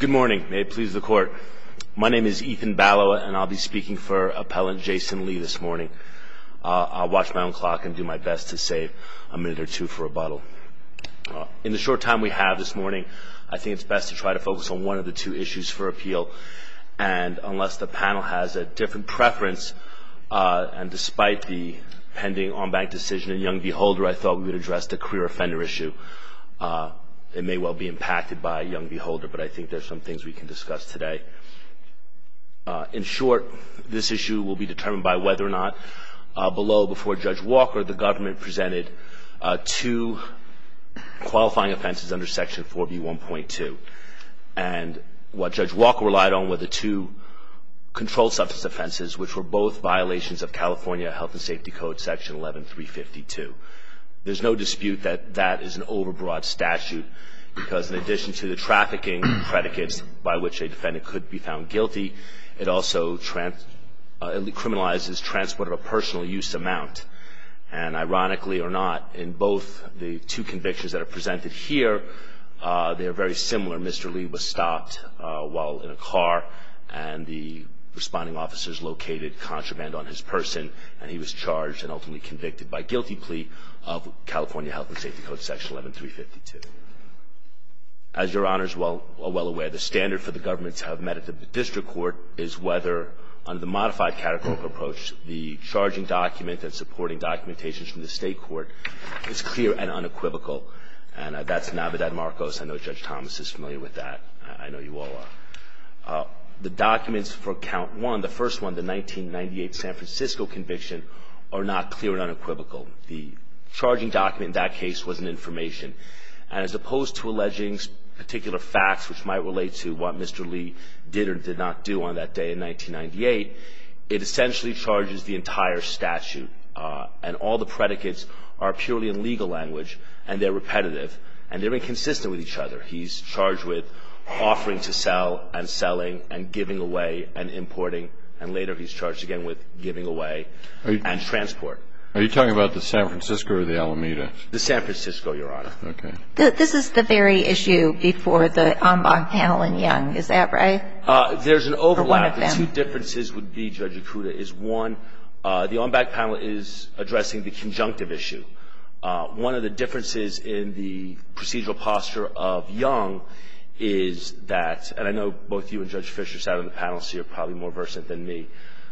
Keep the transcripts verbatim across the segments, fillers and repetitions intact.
Good morning. May it please the Court. My name is Ethan Ballowa, and I'll be speaking for Appellant Jason Lee this morning. Uh, I'll watch my own clock and do my best to save a minute or two for rebuttal. Uh, in the short time we have this morning, I think it's best to try to focus on one of the two issues for appeal. And unless the panel has a different preference, uh, and despite the pending en banc decision in Young v. Holder, I thought we would address the career offender issue. Uh, It may well be impacted by Young v. Holder, but I think there's some things we can discuss today. Uh, in short, this issue will be determined by whether or not, uh, below, before Judge Walker, the government presented uh, two qualifying offenses under Section four B one point two. And what Judge Walker relied on were the two controlled substance offenses, which were both violations of California Health and Safety Code Section eleven three fifty-two. There's no dispute that that is an overbroad statute because in addition to the trafficking predicates by which a defendant could be found guilty, it also trans- uh, it criminalizes transport of a personal use amount. And ironically or not, in both the two convictions that are presented here, uh, they are very similar. Mister Lee was stopped uh, while in a car, and the responding officers located contraband on his person, and he was charged and ultimately convicted by guilty plea of California Health and Safety Code Section eleven three fifty-two. As Your Honors well, are well aware, the standard for the government to have met at the district court is whether, under the modified categorical approach, the charging document and supporting documentations from the state court is clear and unequivocal. And uh, that's Navidad Marcos. I know Judge Thomas is familiar with that. I know you all are. Uh, The documents for count one, the first one, the nineteen ninety-eight San Francisco conviction, are not clear and unequivocal. The charging document in that case was an information. And as opposed to alleging particular facts which might relate to what Mister Lee did or did not do on that day in nineteen ninety-eight, it essentially charges the entire statute. Uh, and all the predicates are purely in legal language, and they're repetitive, and they're inconsistent with each other. He's charged with offering to sell and selling and giving away and importing, and later he's charged again with giving away you, and transport. Are you talking about the San Francisco or the Alameda? The San Francisco, Your Honor. Okay. This is the very issue before the en banc panel in Young. Is that right? Uh, there's an overlap. The two differences would be, Judge Ikuda, is one, uh, the en banc panel is addressing the conjunctive issue. Uh, one of the differences in the procedural posture of Young is that, and I know both you and Judge Fischer sat on the panel, so you're probably more versant than me,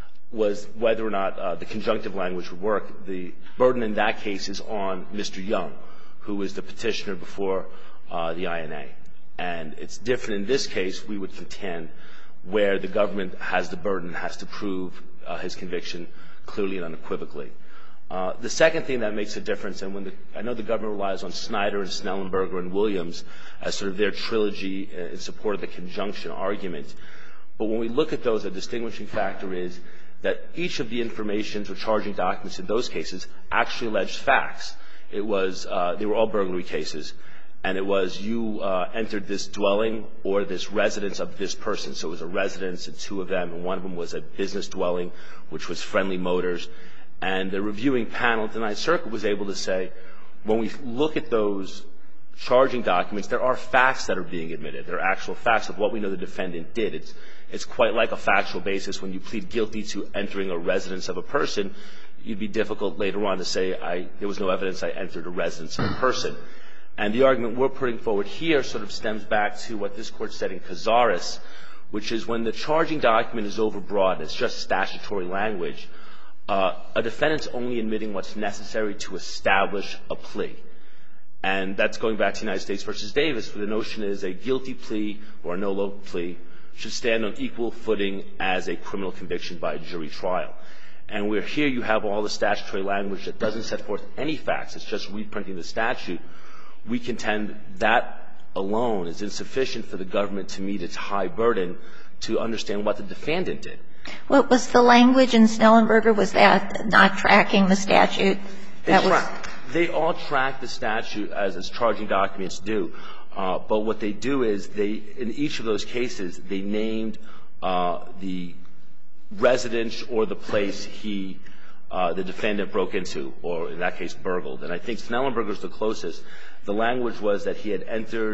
was whether or not uh, the conjunctive language would work. The burden in that case is on Mister Young, who is the petitioner before uh, the I N A. And it's different in this case, we would contend, where the government has the burden, has to prove uh, his conviction clearly and unequivocally. Uh, the second thing that makes a difference, and when the, I know the government relies on Snyder and Snellenberger and Williams as sort of their trilogy in support of the conjunction argument, but when we look at those, a distinguishing factor is that each of the informations or charging documents in those cases actually alleged facts. It was, uh, they were all burglary cases, and it was you uh, entered this dwelling or this residence of this person. So it was a residence and two of them, and one of them was a business dwelling, which was Friendly Motors. And the reviewing panel at the Ninth Circuit was able to say, when we look at those charging documents, there are facts that are being admitted. There are actual facts of what we know the defendant did. It's, it's quite like a factual basis. When you plead guilty to entering a residence of a person, you'd be difficult later on to say, I, there was no evidence I entered a residence of a person. And the argument we're putting forward here sort of stems back to what this Court said in Cazares, which is when the charging document is overbroad, it's just statutory language, Uh, a defendant's only admitting what's necessary to establish a plea. And that's going back to United States versus Davis, where the notion is a guilty plea or a no-low plea should stand on equal footing as a criminal conviction by a jury trial. And where here you have all the statutory language that doesn't set forth any facts, it's just reprinting the statute, we contend that alone is insufficient for the government to meet its high burden to understand what the defendant did. What was the language in Snellenberger? Was that not tracking the statute? That was they all track the statute as, as charging documents do. Uh, but what they do is they, in each of those cases, they named uh, the residence or the place he, uh, the defendant broke into, or in that case, burgled. And I think Snellenberger is the closest. The language was that he had entered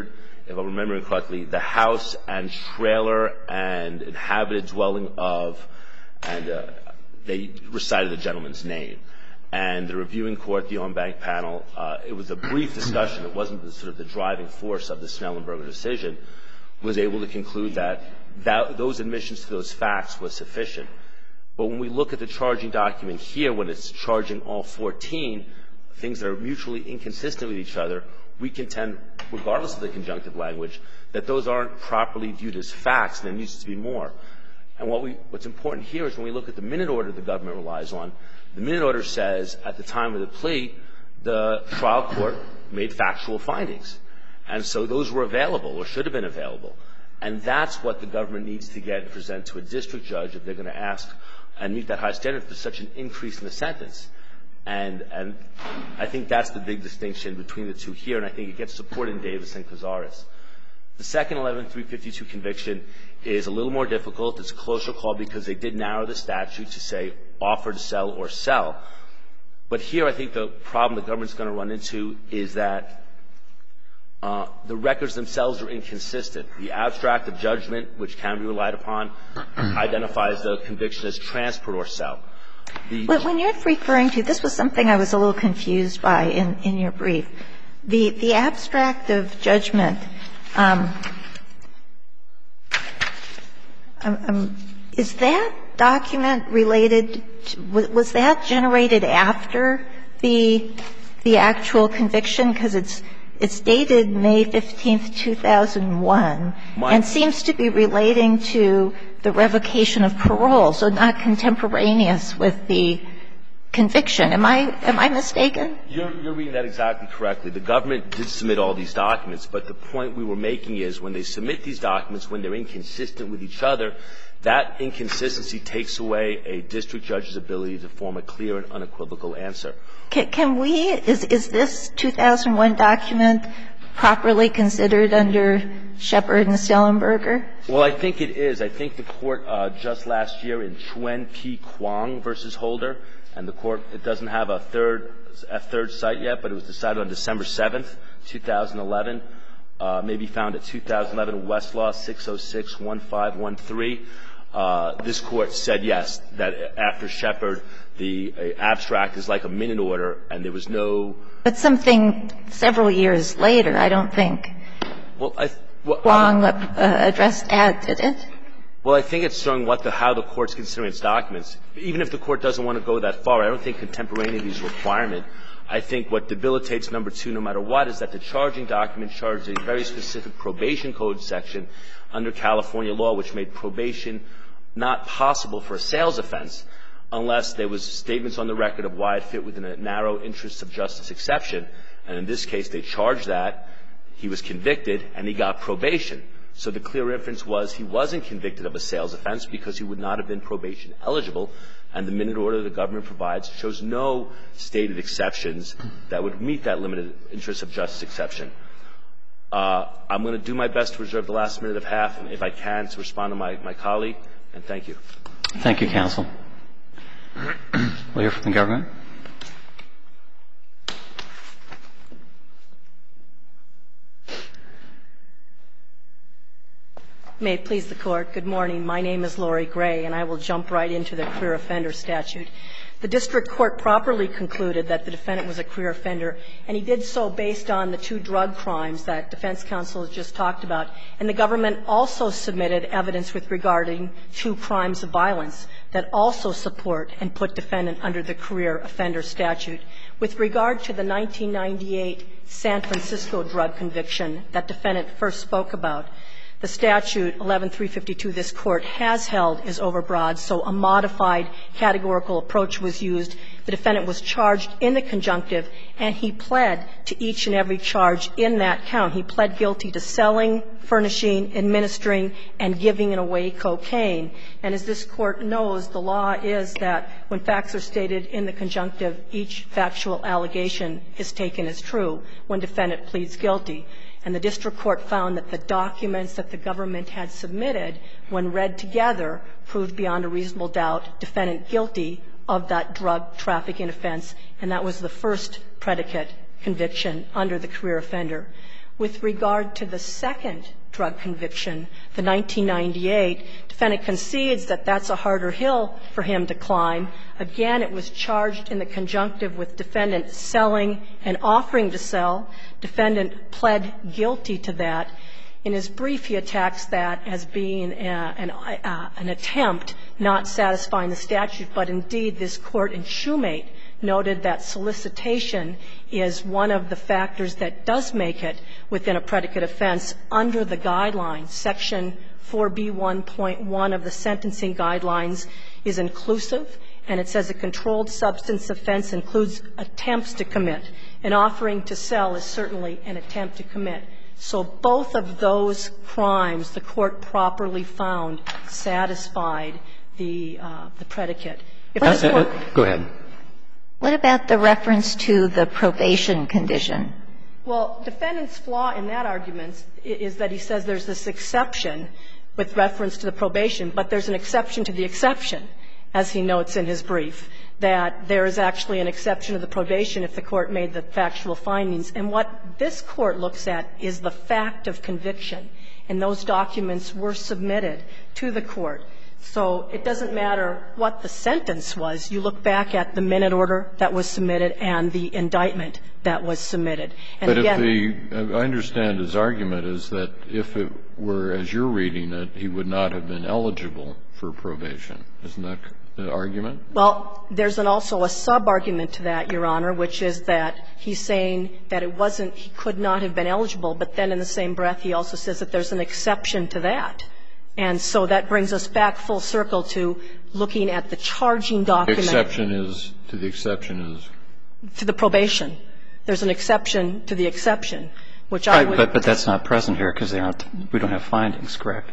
if I'm remembering correctly, the house and trailer and inhabited dwelling of, and uh, they recited the gentleman's name. And the reviewing court, the en-banc panel, uh, it was a brief discussion. It wasn't the, sort of the driving force of the Snellenberger decision, was able to conclude that, that those admissions to those facts was sufficient. But when we look at the charging document here, when it's charging all fourteen, things that are mutually inconsistent with each other, we contend, regardless of the conjunctive language, that those aren't properly viewed as facts, and there needs to be more. And what we, what's important here is when we look at the minute order the government relies on, the minute order says at the time of the plea, the trial court made factual findings. And so those were available or should have been available. And that's what the government needs to get and present to a district judge if they're going to ask and meet that high standard for such an increase in the sentence. And, and I think that's the big distinction between the two here, and I think it gets support in Davis and Cazares. The second eleven three fifty-two conviction is a little more difficult. It's a closer call because they did narrow the statute to say offer to sell or sell. But here I think the problem the government's going to run into is that uh, the records themselves are inconsistent. The abstract of judgment, which can be relied upon, identifies the conviction as transport or sell. The But when you're referring to, this was something I was a little confused by in, in your brief. The, the abstract of judgment, um, um, um, is that document related to, was, was that generated after the, the actual conviction? Because it's, it's dated May fifteenth, two thousand one, My, and seems to be relating to the revocation of parole, so not contemporaneous with the conviction. Am I, am I mistaken? You're, you're reading that exactly correctly. The government did submit all these documents, but the point we were making is when they submit these documents, when they're inconsistent with each other, that inconsistency takes away a district judge's ability to form a clear and unequivocal answer. Can, can we, is, is this two thousand one document properly considered under Shepard and Snellenberger? Well, I think it is. I think the court uh, just last year in Chuen P. Kwong versus Holder, and the court, it doesn't have a third, a third site yet, but it was decided on December seventh, two thousand eleven, uh, may be found at two thousand eleven Westlaw six oh six one five one three. Uh, this court said yes, that after Shepard, the uh, abstract is like a minute order, and there was no. But something several years later, I don't think. Well, I. Well, Kwong uh, addressed that, did it? Well, I think it's showing what the, how the court's considering its documents. Even if the court doesn't want to go that far, I don't think contemporaneity is a requirement. I think what debilitates number two, no matter what, is that the charging document charged a very specific probation code section under California law, which made probation not possible for a sales offense unless there was statements on the record of why it fit within a narrow interest of justice exception. And in this case, they charged that. He was convicted, and he got probation. So the clear inference was he wasn't convicted of a sales offense because he would not have been probation eligible, and the minute order the government provides shows no stated exceptions that would meet that limited interest of justice exception. Uh, I'm going to do my best to reserve the last minute of half, if I can, to respond to my, my colleague, and thank you. Thank you, counsel. We'll hear from the government. May it please the Court. Good morning. My name is Lori Gray, and I will jump right into the career offender statute. The district court properly concluded that the defendant was a career offender, and he did so based on the two drug crimes that defense counsel has just talked about. And the government also submitted evidence with regarding two crimes of violence that also support and put defendant under the career offender statute. With regard to the nineteen ninety-eight San Francisco drug conviction that defendant first spoke about, the statute eleven three fifty-two this Court has held is overbroad, so a modified categorical approach was used. The defendant was charged in the conjunctive, and he pled to each and every charge in that count. He pled guilty to selling, furnishing, administering, and giving away cocaine. And as this Court knows, the law is that when facts are stated in the conjunctive, each factual allegation is taken as true when defendant pleads guilty. And the district court found that the documents that the government had submitted, when read together, proved beyond a reasonable doubt defendant guilty of that drug trafficking offense, and that was the first predicate conviction under the career offender. With regard to the second drug conviction, the nineteen ninety-eight, defendant concedes that that's a harder hill for him to climb. Again, it was charged in the conjunctive with defendant selling and offering to sell. Defendant pled guilty to that. In his brief, he attacks that as being a, an, uh, an attempt not satisfying the statute, but indeed this Court in Shoemate noted that solicitation is one of the factors that does make it within a predicate offense under the guidelines. Section four B one point one of the sentencing guidelines is inclusive, and it says a controlled substance offense includes attempts to commit. An offering to sell is certainly an attempt to commit. So both of those crimes the Court properly found satisfied the, uh, the predicate. If this Court Go ahead. What about the reference to the probation condition? Well, defendant's flaw in that argument is that he says there's this exception with reference to the probation, but there's an exception to the exception, as he notes in his brief, that there is actually an exception to the probation if the Court made the factual findings. And what this Court looks at is the fact of conviction, and those documents were submitted to the Court. So it doesn't matter what the sentence was. You look back at the minute order that was submitted and the indictment that was submitted. And but again, if the, I understand his argument is that if it were as you're reading it, he would not have been eligible for probation. Isn't that the argument? Well, there's an also a sub-argument to that, Your Honor, which is that he's saying that it wasn't, he could not have been eligible, but then in the same breath he also says that there's an exception to that. And so that brings us back full circle to looking at the charging document. The exception is, to the exception is? To the probation. There's an exception to the exception, which I would. But, but that's not present here because they aren't, we don't have findings, correct?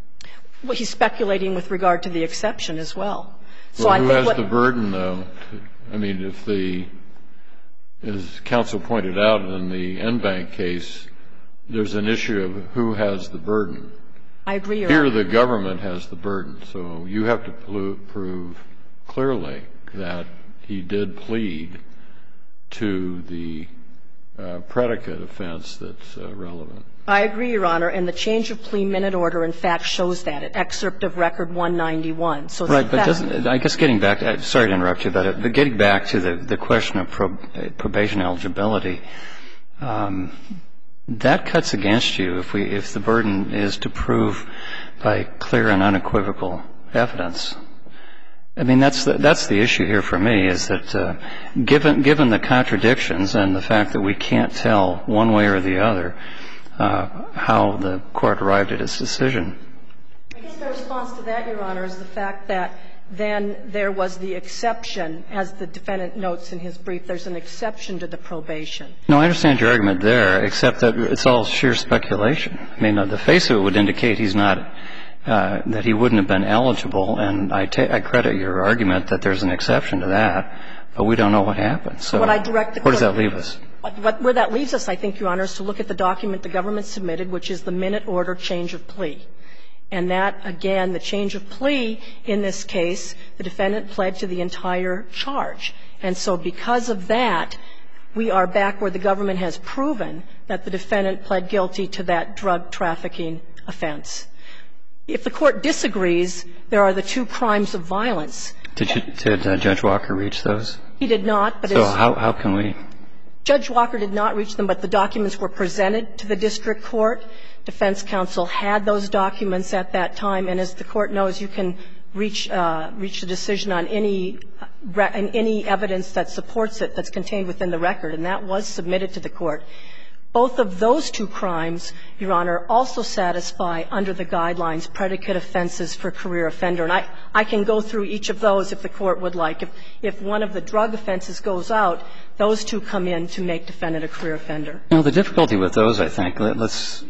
Well, he's speculating with regard to the exception as well. So well, I who think has what, the burden, though? I mean, if the, as counsel pointed out in the Enbank case, there's an issue of who has the burden. I agree, Your Here Honor. the government has the burden, so you have to prove clearly that he did plead to the uh, predicate offense that's uh, relevant. I agree, Your Honor, and the change of plea minute order, in fact, shows that. An excerpt of Record one ninety-one. So it's right, but fact. doesn't, I guess getting back, to, sorry to interrupt you, but, but getting back to the, the question of prob, probation eligibility, um, that cuts against you if we, if the burden is to prove by clear and unequivocal evidence. I mean, that's the, that's the issue here for me, is that uh, given, given the contradictions and the fact that we can't tell one way or the other uh, how the Court arrived at its decision. I guess the response to that, Your Honor, is the fact that then there was the exception, as the defendant notes in his brief, there's an exception to the probation. No, I understand your argument there, except that it's all sheer speculation. I mean, uh, the face of it would indicate he's not, uh, that he wouldn't have been eligible, and I, ta- I credit your argument that there's an exception to that, but we don't know what happened. So what I direct the where does Court- that leave us? What, where that leaves us, I think, Your Honor, is to look at the document the government submitted, which is the minute order change of plea. And that, again, the change of plea in this case, the defendant pled to the entire charge. And so because of that, we are back where the government has proven that the defendant pled guilty to that drug trafficking offense. If the Court disagrees, there are the two crimes of violence. Did, you, did uh, Judge Walker reach those? He did not, but so as how, how can we? Judge Walker did not reach them, but the documents were presented to the district court. Defense counsel had those documents at that time, and as the Court knows, you can reach uh, reach a decision on any uh, any evidence that supports it that's contained within the record, and that was submitted to the Court. Both of those two crimes, Your Honor, also satisfy under the guidelines predicate offenses for career offender. And I, I can go through each of those if the Court would like. If, if one of the drug offenses goes out, those two come in to make defendant a career offender. You know, the difficulty with those, I think, let's,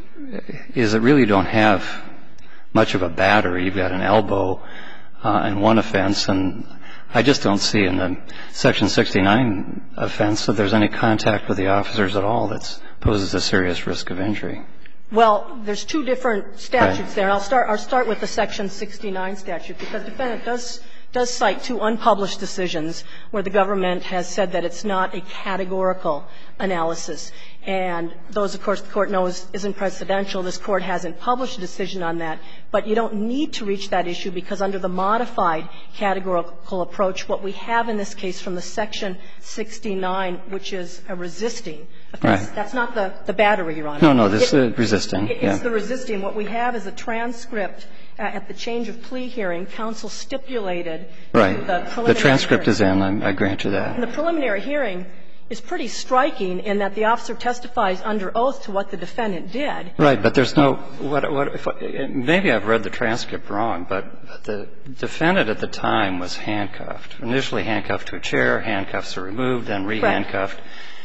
is that really don't have much of a battery. You've got an elbow uh, in one offense, and I just don't see in the Section sixty-nine offense that there's any contact with the officers at all that poses a serious risk of injury. Well, there's two different statutes right. there. I'll start, I'll start with the Section sixty-nine statute, because the defendant does, does cite two unpublished decisions where the government has said that it's not a categorical analysis. And those, of course, the Court knows isn't precedential. This Court hasn't published a decision on that. But you don't need to reach that issue because under the modified categorical approach, what we have in this case from the Section sixty-nine, which is a resisting offense. Right. That's not the, the battery, Your Honor. No, no, this it, is resisting. It's yeah. the resisting. What we have is a transcript uh, at the change of plea hearing. Counsel stipulated Right. the preliminary The transcript hearing. is in. I, I grant you that. And the preliminary hearing is pretty striking in that the officer testifies under oath to what the defendant did. Right, but there's no what, what if, maybe I've read the transcript wrong, but, but the defendant at the time was handcuffed. Initially handcuffed to a chair, handcuffs are removed, then re-handcuffed.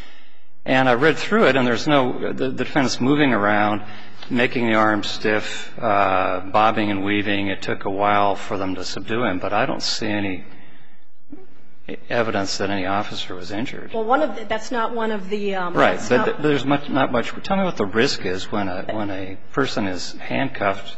And I read through it, and there's no the, the defendant's moving around, making the arms stiff, uh, bobbing and weaving. It took a while for them to subdue him, but I don't see any evidence that any officer was injured. Well, one of the, that's not one of the um, right. But not, there's much, not much. Tell me what the risk is when a when a person is handcuffed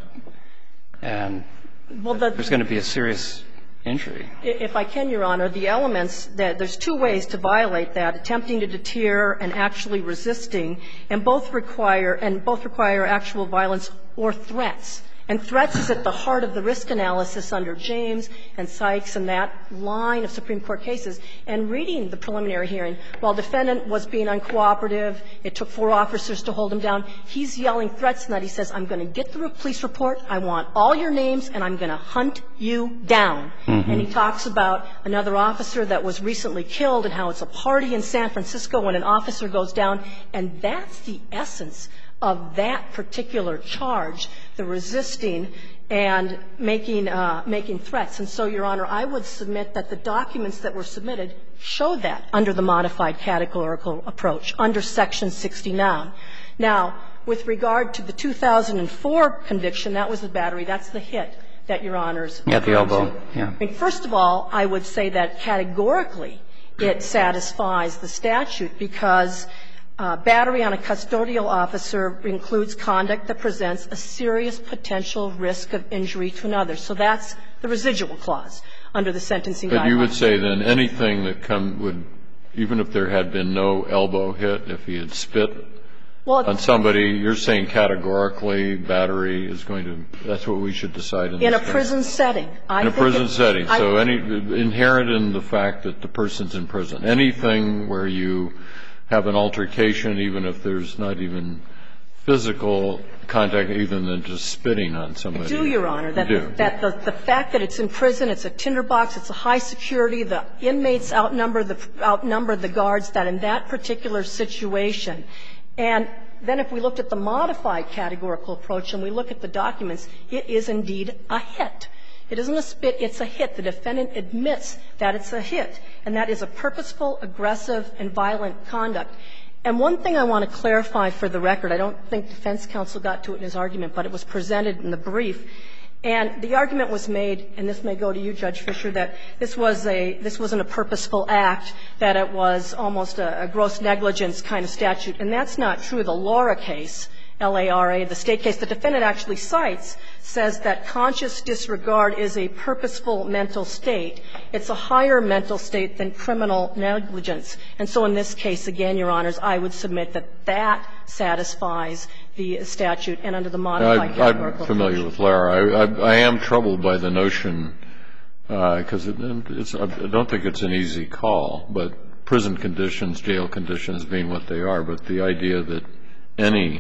and well, the, there's going to be a serious injury. If I can, Your Honor, the elements that there's two ways to violate that: attempting to deter and actually resisting, and both require and both require actual violence or threats. And threats is at the heart of the risk analysis under James and Sykes and that line of Supreme Court cases. And reading the preliminary hearing, while defendant was being uncooperative, it took four officers to hold him down, he's yelling threats in that he says, I'm going to get the police report, I want all your names, and I'm going to hunt you down. Mm-hmm. And he talks about another officer that was recently killed and how it's a party in San Francisco when an officer goes down. And that's the essence of that particular charge, the resisting and making uh, making threats. And so, Your Honor, I would submit that the documents that were submitted show that under the modified categorical approach, under Section sixty-nine. Now, with regard to the two thousand four conviction, that was the battery. That's the hit that Your Honor's at the elbow. Yeah. I mean, first of all, I would say that categorically it satisfies the statute because Uh, battery on a custodial officer includes conduct that presents a serious potential risk of injury to another. So that's the residual clause under the sentencing guidelines. But you would say then anything that come would, even if there had been no elbow hit, if he had spit well, on somebody, you're saying categorically battery is going to, that's what we should decide in, in this a case? prison setting. I in a think prison it, setting. I, so any inherent in the fact that the person's in prison. Anything where you have an altercation, even if there's not even physical contact, even than just spitting on somebody. I do, Your Honor. That, do. The, that the, the fact that it's in prison, it's a tinderbox, it's a high security, the inmates outnumber the, outnumber the guards, that in that particular situation. And then if we looked at the modified categorical approach and we look at the documents, it is indeed a hit. It isn't a spit, it's a hit. The defendant admits that it's a hit, and that is a purposeful, aggressive, and violent conduct. And one thing I want to clarify for the record, I don't think defense counsel got to it in his argument, but it was presented in the brief. And the argument was made, and this may go to you, Judge Fischer, that this was a this wasn't a purposeful act, that it was almost a, a gross negligence kind of statute. And that's not true. The Laura case, L A R A, the State case, the defendant actually cites, says that conscious disregard is a purposeful mental state. It's a higher mental state than criminal negligence. And so in this case, again, Your Honors, I would submit that that satisfies the statute and under the modified categorical approach. I'm familiar with Lara. I, I, I am troubled by the notion, because uh, it, it's, I don't think it's an easy call, but prison conditions, jail conditions being what they are, but the idea that any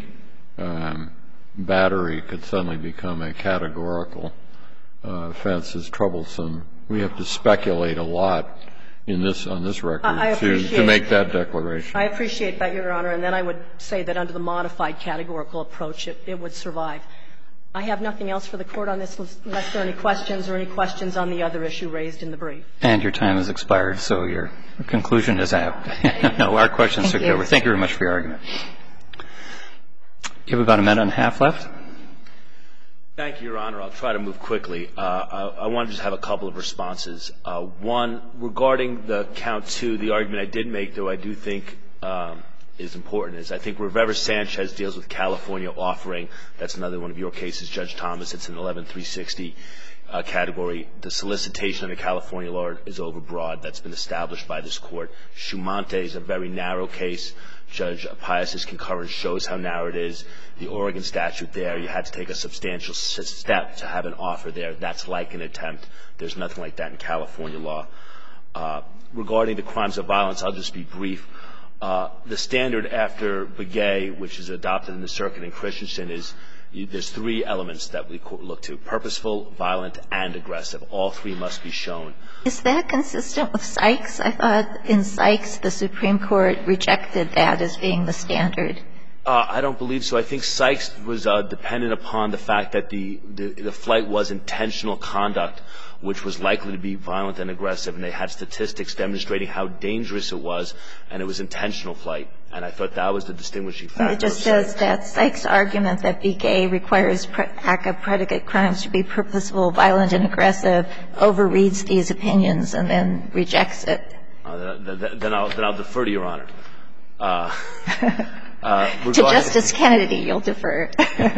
um, battery could suddenly become a categorical uh, offense is troublesome. We have to speculate a lot in this on this record to, to make that declaration. I appreciate that, Your Honor, and then I would say that under the modified categorical approach, it, it would survive. I have nothing else for the Court on this unless there are any questions or any questions on the other issue raised in the brief. And your time has expired, so your conclusion is apt. No, our questions Thank are you. over. Thank you very much for your argument. You have about a minute and a half left. Thank you, Your Honor. I'll try to move quickly. Uh, I, I want to just have a couple of responses. Uh, one, regarding the count two, the argument I did make, though I do think um, is important is I think Rivera-Sanchez deals with California offering. That's another one of your cases, Judge Thomas. It's an eleven three sixty uh, category. The solicitation under California law is overbroad. That's been established by this court. Schumante is a very narrow case. Judge Pius's concurrence shows how narrow it is. The Oregon statute there, you had to take a substantial step to have an offer there. That's like an attempt. There's nothing like that in California law. Uh, regarding the crimes of violence, I'll just be brief. Uh, the standard after Begay, which is adopted in the circuit in Christensen, is you, there's three elements that we look to: purposeful, violent, and aggressive. All three must be shown. Is that consistent with Sykes? I thought in Sykes the Supreme Court rejected that as being the standard. Uh, I don't believe so. I think Sykes was uh, dependent upon the fact that the, the, the flight was intentional conduct, which was likely to be violent and aggressive, and they had statistics demonstrating how dangerous it was, and it was intentional flight. And I thought that was the distinguishing factor. It just says that Sykes' argument that Begay requires pre- A C C A predicate crimes to be purposeful, violent, and aggressive overreads these opinions and then rejects it. Uh, then, then, I'll, then I'll defer to Your Honor. Uh, uh, to Justice Kennedy, you'll defer.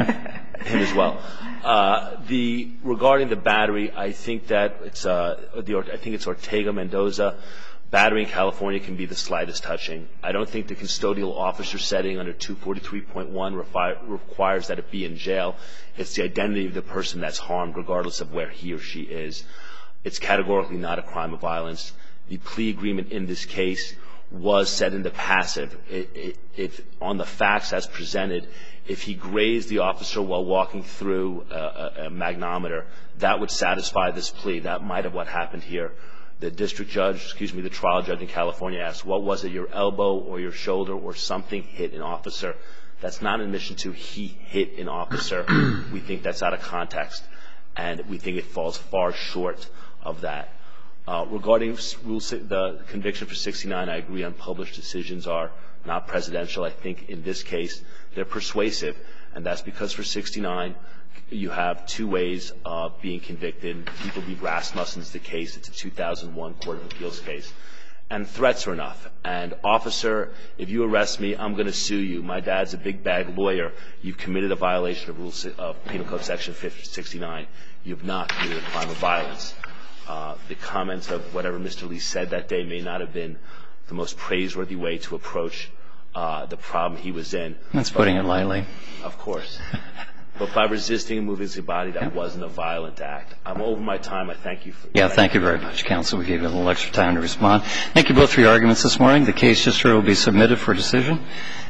Him as well. Uh, the regarding the battery, I think that it's uh, the I think it's Ortega Mendoza. Battery in California can be the slightest touching. I don't think the custodial officer setting under two forty-three point one refi- requires that it be in jail. It's the identity of the person that's harmed, regardless of where he or she is. It's categorically not a crime of violence. The plea agreement in this case was set into passive. It, it, it, on the facts as presented, if he grazed the officer while walking through a, a, a magnometer, that would satisfy this plea. That might have what happened here. The district judge, excuse me, the trial judge in California asked, what was it, your elbow or your shoulder or something hit an officer? That's not an admission to he hit an officer. We think that's out of context, and we think it falls far short of that. Uh, regarding rule, the conviction for sixty-nine, I agree unpublished decisions are not presidential. I think in this case they're persuasive, and that's because for sixty-nine you have two ways of being convicted. People v. Rasmussen's the case. It's a two thousand one Court of Appeals case. And threats are enough. And officer, if you arrest me, I'm going to sue you. My dad's a big bag lawyer. You've committed a violation of Rule of Penal Code Section sixty-nine. You've not committed a crime of violence. Uh, the comments of whatever Mister Lee said that day may not have been the most praiseworthy way to approach uh, the problem he was in. That's putting it lightly. Of course. But by resisting and moving his body, that wasn't a violent act. I'm over my time. I thank you for Yeah, thank you very much, counsel. We gave you a little extra time to respond. Thank you both for your arguments this morning. The case just heard will be submitted for decision.